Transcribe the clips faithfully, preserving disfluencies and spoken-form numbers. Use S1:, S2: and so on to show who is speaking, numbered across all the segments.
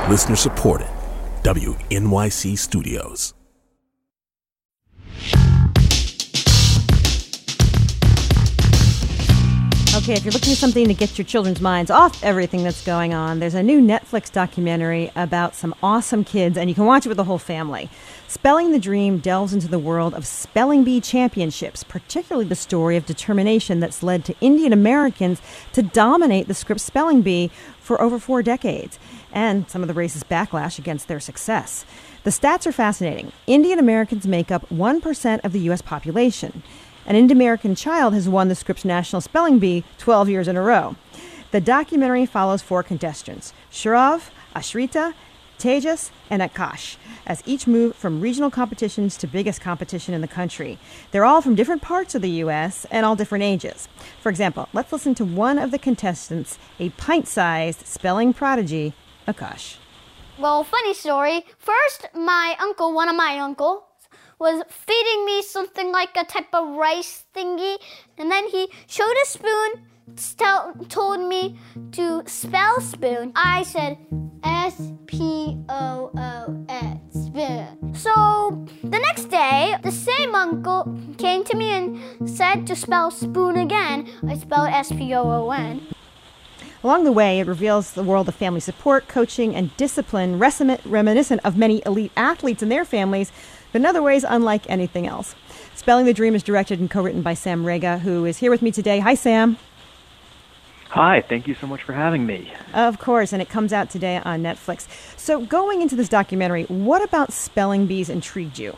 S1: Listener supported. W N Y C Studios.
S2: Okay, if you're looking for something to get your children's minds off everything that's going on, there's a new Netflix documentary about some awesome kids, and you can watch it with the whole family. Spelling the Dream delves into the world of spelling bee championships, particularly the story of determination that's led to Indian Americans to dominate the Scripps Spelling Bee for over four decades, and some of the race's backlash against their success. The stats are fascinating. Indian Americans make up one percent of the U S population. An Indian-American child has won the Scripps National Spelling Bee twelve years in a row. The documentary follows four contestants, Shurav, Ashrita, Tejas, and Akash, as each move from regional competitions to biggest competition in the country. They're all from different parts of the U S and all different ages. For example, let's listen to one of the contestants, a pint-sized spelling prodigy, Akash.
S3: Well, funny story. First, my uncle, one of my uncles, was feeding me something like a type of rice thingy, and then he showed a spoon, st- told me to spell spoon. I said S P O O N, spoon. So the next day, the same uncle came to me and said to spell spoon again. I spelled S P O O N.
S2: Along the way, it reveals the world of family support, coaching, and discipline, reminiscent of many elite athletes and their families, but in other ways unlike anything else. Spelling the Dream is directed and co-written by Sam Rega, who is here with me today. Hi, Sam.
S4: Hi, thank you so much for having me.
S2: Of course, and it comes out today on Netflix. So going into this documentary, what about spelling bees intrigued you?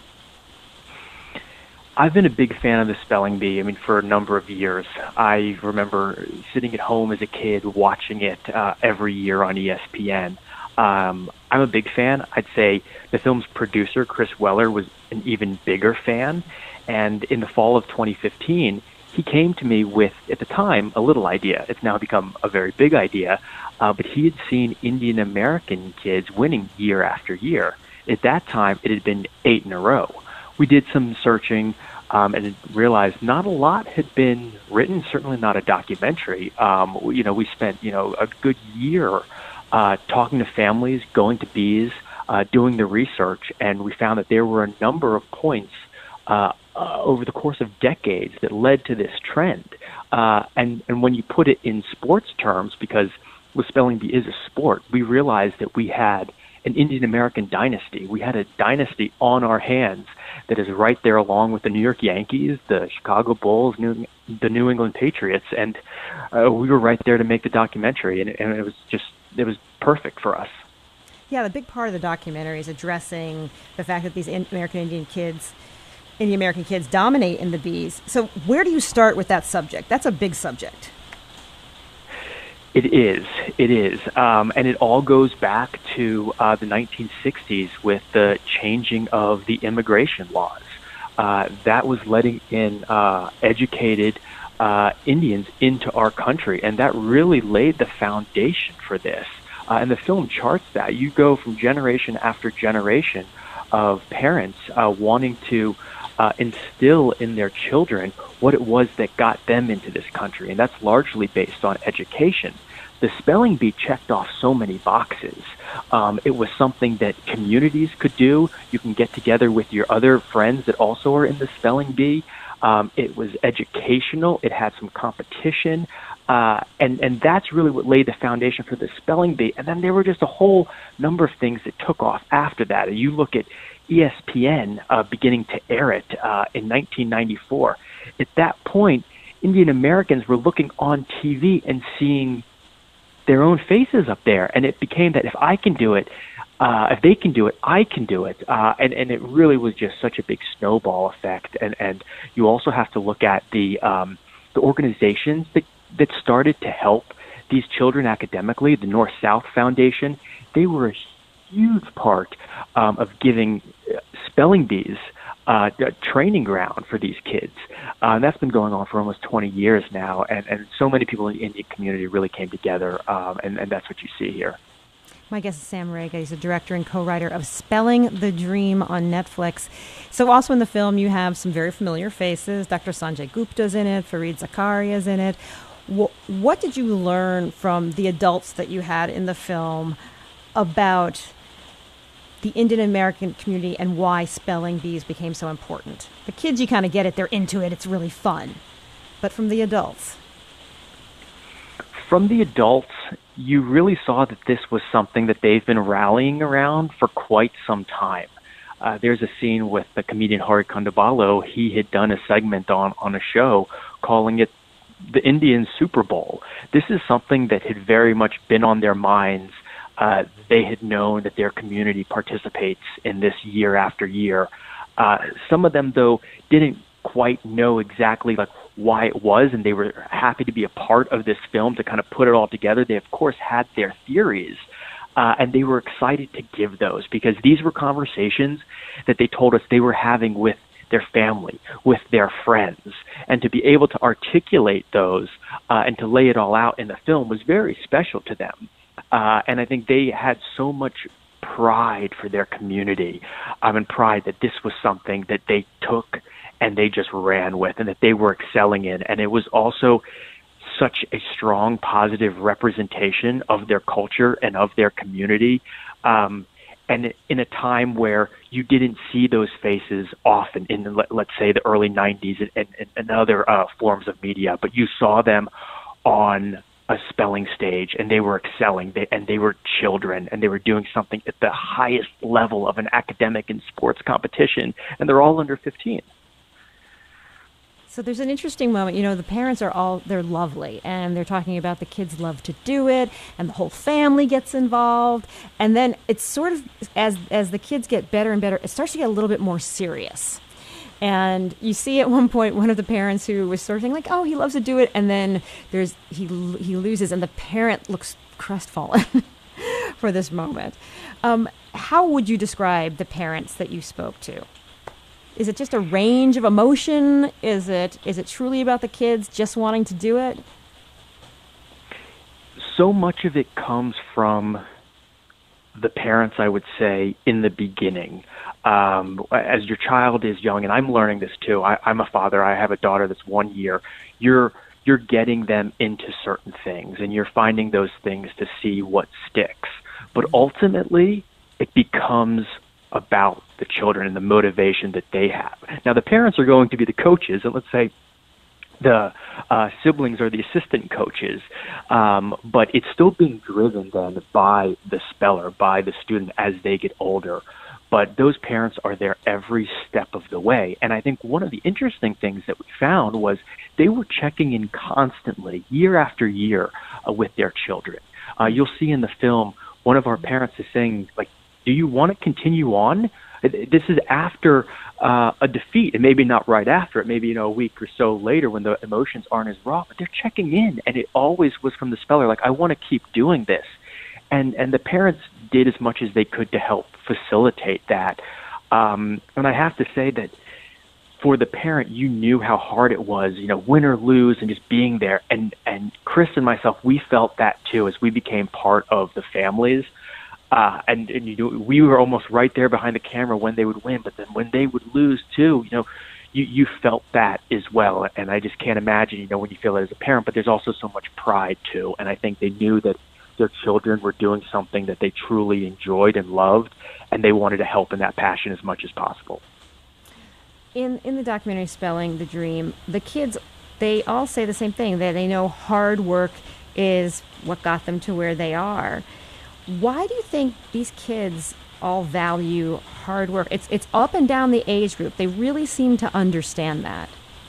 S4: I've been a big fan of the spelling bee, I mean, for a number of years. I remember sitting at home as a kid watching it uh, every year on E S P N. Um, I'm a big fan. I'd say the film's producer, Chris Weller, was an even bigger fan. And in the fall of twenty fifteen, he came to me with, at the time, a little idea. It's now become a very big idea. Uh, but he had seen Indian American kids winning year after year. At that time, it had been eight in a row. We did some searching um, and realized not a lot had been written, certainly not a documentary. Um, you know, we spent, you know, a good year uh, talking to families, going to bees, uh, doing the research, and we found that there were a number of points uh, uh, over the course of decades that led to this trend. Uh, and, and when you put it in sports terms, because the spelling bee is a sport, we realized that we had an Indian American dynasty. We had a dynasty on our hands that is right there along with the New York Yankees, the Chicago Bulls, New, the New England Patriots, and uh, we were right there to make the documentary, and, and it was just, it was perfect for us.
S2: Yeah, the big part of the documentary is addressing the fact that these American Indian kids, Indian American kids dominate in the bees. So where do you start with that subject? That's a big subject.
S4: It is. It is. Um, and it all goes back to uh, the nineteen sixties with the changing of the immigration laws. Uh, that was letting in uh, educated uh, Indians into our country, and that really laid the foundation for this. Uh, and the film charts that. You go from generation after generation of parents uh, wanting to Uh, instill in their children what it was that got them into this country, and that's largely based on education. The spelling bee checked off so many boxes. Um, it was something that communities could do. You can get together with your other friends that also are in the spelling bee. Um, it was educational. It had some competition. Uh, and, and that's really what laid the foundation for the spelling bee. And then there were just a whole number of things that took off after that. And you look at E S P N uh, beginning to air it uh, in nineteen ninety-four. At that point, Indian Americans were looking on T V and seeing their own faces up there. And it became that if I can do it, uh, if they can do it, I can do it. Uh, and, and it really was just such a big snowball effect. And, and you also have to look at the, um, the organizations that, that started to help these children academically. The North-South Foundation, they were a huge part um, of giving spelling bees uh, a training ground for these kids. Uh, and that's been going on for almost twenty years now. And, and so many people in the Indian community really came together, um, and, and that's what you see here.
S2: My guest is Sam Rega. He's a director and co-writer of Spelling the Dream on Netflix. So also in the film, you have some very familiar faces. Doctor Sanjay Gupta's in it. Fareed Zakaria's in it. What, what did you learn from the adults that you had in the film about the Indian American community and why spelling bees became so important? The kids, you kind of get it. They're into it. It's really fun. But from the adults?
S4: From the adults, you really saw that this was something that they've been rallying around for quite some time. Uh, there's a scene with the comedian Hari Kondabolu. He had done a segment on, on a show calling it the Indian Super Bowl. This is something that had very much been on their minds. Uh, they had known that their community participates in this year after year. Uh, some of them, though, didn't quite know exactly like why it was, and they were happy to be a part of this film to kind of put it all together. They, of course, had their theories. Uh, and they were excited to give those because these were conversations that they told us they were having with their family, with their friends. And to be able to articulate those uh, and to lay it all out in the film was very special to them. Uh, and I think they had so much pride for their community um, and pride that this was something that they took and they just ran with and that they were excelling in. And it was also such a strong, positive representation of their culture and of their community. Um, and in a time where you didn't see those faces often in, the, let's say, the early nineties and, and, and other uh, forms of media, but you saw them on a spelling stage and they were excelling they, and they were children and they were doing something at the highest level of an academic and sports competition, and they're all under fifteen.
S2: So there's an interesting moment. You know, the parents are all, they're lovely, and they're talking about the kids love to do it, and the whole family gets involved. And then it's sort of, as as the kids get better and better, it starts to get a little bit more serious. And you see at one point one of the parents who was sort of saying like, oh, he loves to do it. And then there's he he loses, and the parent looks crestfallen for this moment. Um, how would you describe the parents that you spoke to? Is it just a range of emotion? Is it is it truly about the kids just wanting to do it?
S4: So much of it comes from the parents, I would say, in the beginning. Um, as your child is young, and I'm learning this too. I, I'm a father. I have a daughter that's one year. You're you're getting them into certain things, and you're finding those things to see what sticks. But ultimately, it becomes about the children and the motivation that they have. Now, the parents are going to be the coaches, and let's say the uh, siblings are the assistant coaches, um, but it's still being driven then by the speller, by the student as they get older. But those parents are there every step of the way. And I think one of the interesting things that we found was they were checking in constantly, year after year, uh, with their children. Uh, you'll see in the film, one of our parents is saying, like, do you want to continue on? This is after uh, a defeat, and maybe not right after it, maybe, you know, a week or so later when the emotions aren't as raw, but they're checking in. And it always was from the speller, like, I want to keep doing this. And and the parents did as much as they could to help facilitate that. Um, and I have to say that for the parent, you knew how hard it was, you know, win or lose, and just being there. And, and Chris and myself, we felt that too as we became part of the families. Uh, and, and you know, we were almost right there behind the camera when they would win, but then when they would lose too, you know, you, you felt that as well. And I just can't imagine, you know, when you feel it as a parent, but there's also so much pride too. And I think they knew that their children were doing something that they truly enjoyed and loved, and they wanted to help in that passion as much as possible.
S2: In in the documentary Spelling the Dream, the kids, they all say the same thing, that they know hard work is what got them to where they are. Why do you think these kids all value hard work? It's it's up and down the age group. They really seem to understand that.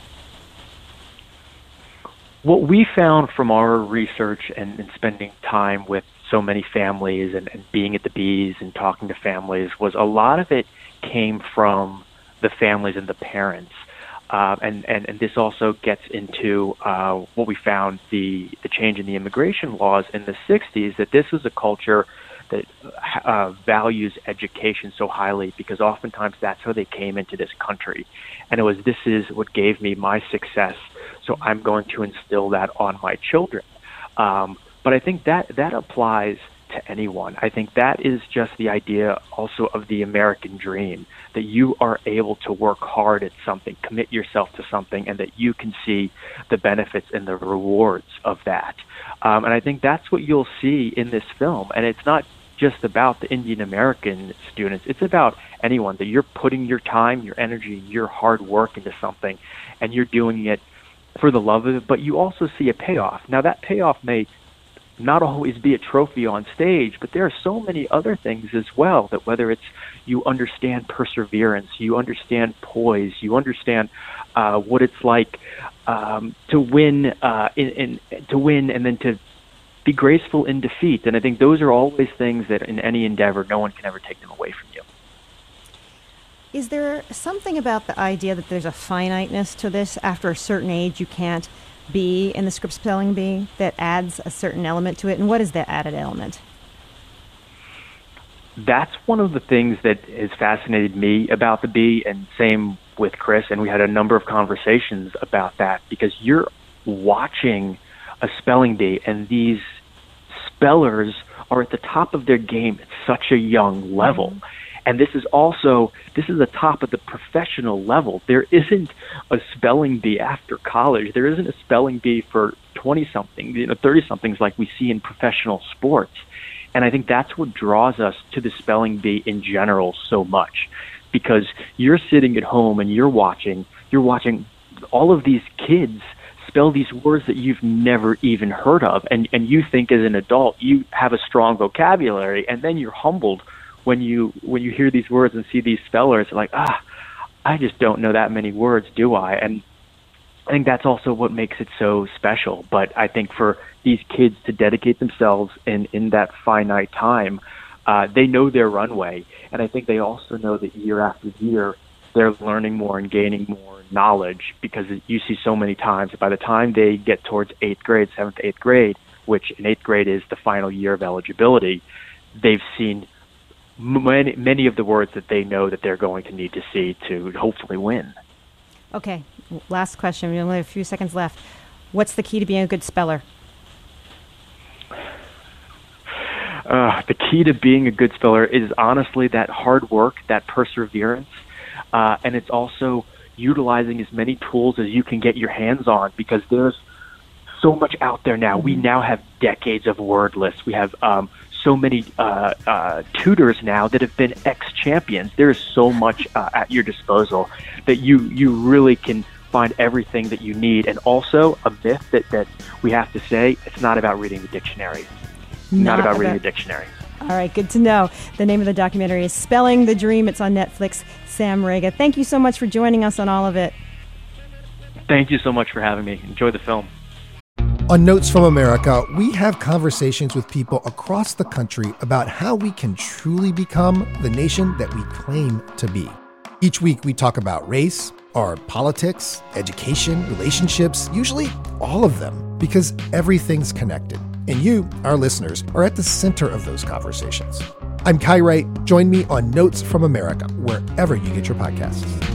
S4: What we found from our research and, and spending time with so many families and, and being at the Bees and talking to families was a lot of it came from the families and the parents. Uh, and, and, and this also gets into uh, what we found, the, the change in the immigration laws in the sixties, that this was a culture that uh, values education so highly because oftentimes that's how they came into this country. And it was, this is what gave me my success, so I'm going to instill that on my children. Um, but I think that, that applies to anyone. I think that is just the idea also of the American dream, that you are able to work hard at something, commit yourself to something, and that you can see the benefits and the rewards of that. Um, and I think that's what you'll see in this film. And it's not just about the Indian American students. It's about anyone, that you're putting your time, your energy, your hard work into something, and you're doing it for the love of it, but you also see a payoff. Now, that payoff may not always be a trophy on stage, but there are so many other things as well, that whether it's you understand perseverance, you understand poise, you understand uh, what it's like um, to win, uh, in, in, to win and then to be graceful in defeat. And I think those are always things that in any endeavor, no one can ever take them away from you.
S2: Is there something about the idea that there's a finiteness to this? After a certain age, you can't be in the Script Spelling Bee that adds a certain element to it? And what is that added element? That's one of the things that has fascinated me about the bee, and same with Chris. And we had a number of conversations about that, because you're watching a spelling bee, and these spellers are at the top of their game at such a young level. Mm-hmm. And this is also, this is the top of the professional level. There isn't a spelling bee after college. There isn't a spelling bee for twenty-something, you know, thirty-somethings like we see in professional sports. And I think that's what draws us to the spelling bee in general so much, because you're sitting at home and you're watching, you're watching all of these kids spell these words that you've never even heard of. And, and you think as an adult, you have a strong vocabulary, and then you're humbled when you when you hear these words and see these spellers, like, ah, I just don't know that many words, do I? And I think that's also what makes it so special. But I think for these kids to dedicate themselves in, in that finite time, uh, they know their runway. And I think they also know that year after year, they're learning more and gaining more knowledge, because you see so many times that by the time they get towards eighth grade, seventh, eighth grade, which in eighth grade is the final year of eligibility, they've seen Many, many of the words that they know that they're going to need to see to hopefully win. Okay, last question. We only have a few seconds left. What's the key to being a good speller?
S4: Uh, the key to being a good speller is honestly that hard work, that perseverance, uh, and it's also utilizing as many tools as you can get your hands on, because there's so much out there now. Mm-hmm. We now have decades of word lists. We have um, so many uh, uh, tutors now that have been ex-champions. There is so much uh, at your disposal that you you really can find everything that you need. And also a myth that, that we have to say, it's not about reading the dictionary. Not, not about, about reading the dictionary.
S2: All right, good to know. The name of the documentary is Spelling the Dream. It's on Netflix. Sam Rega, thank you so much for joining us on all of it.
S4: Thank you so much for having me. Enjoy the film.
S5: On Notes from America, we have conversations with people across the country about how we can truly become the nation that we claim to be. Each week, we talk about race, our politics, education, relationships, usually all of them, because everything's connected. And you, our listeners, are at the center of those conversations. I'm Kai Wright. Join me on Notes from America, wherever you get your podcasts.